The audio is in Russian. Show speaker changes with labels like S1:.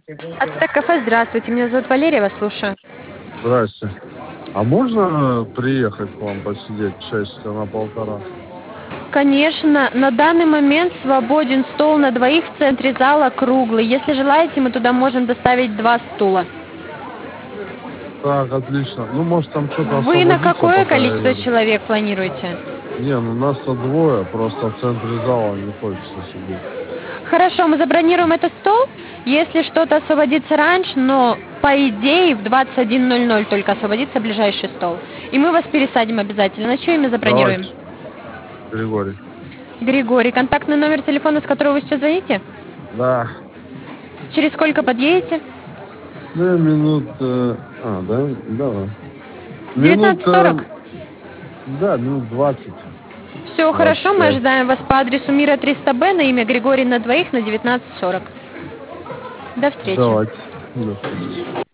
S1: Ацтек кафе, здравствуйте, меня зовут Валерия, вас слушаю.
S2: Здрасте. А можно приехать к вам посидеть часика на полтора?
S1: Конечно, на данный момент свободен стол на двоих в центре зала круглый. Если желаете, мы туда можем доставить 2 стула.
S2: Так, отлично. Ну, может, там что-то
S1: Вы на
S2: освободится,
S1: какое
S2: пока я
S1: количество
S2: еду.
S1: человек планируете?
S2: Не, ну нас-то двое, просто в центре зала не хочется сидеть.
S1: Хорошо, мы забронируем этот стол. Если что-то освободится раньше, но по идее в 21:00 только освободится ближайший стол. И мы вас пересадим обязательно. На чье имя забронируем?
S2: Давайте, Григорий.
S1: Григорий. Контактный номер телефона, с которого вы сейчас звоните?
S2: Да.
S1: Через сколько подъедете?
S2: Ну, минут... да? Да. Минут...
S1: 19:40.
S2: да, минут 20.
S1: Все хорошо, мы
S2: 25.
S1: ожидаем вас по адресу Мира 300Б на имя Григорий на двоих на 19:40. До встречи.
S2: Давайте. До встречи.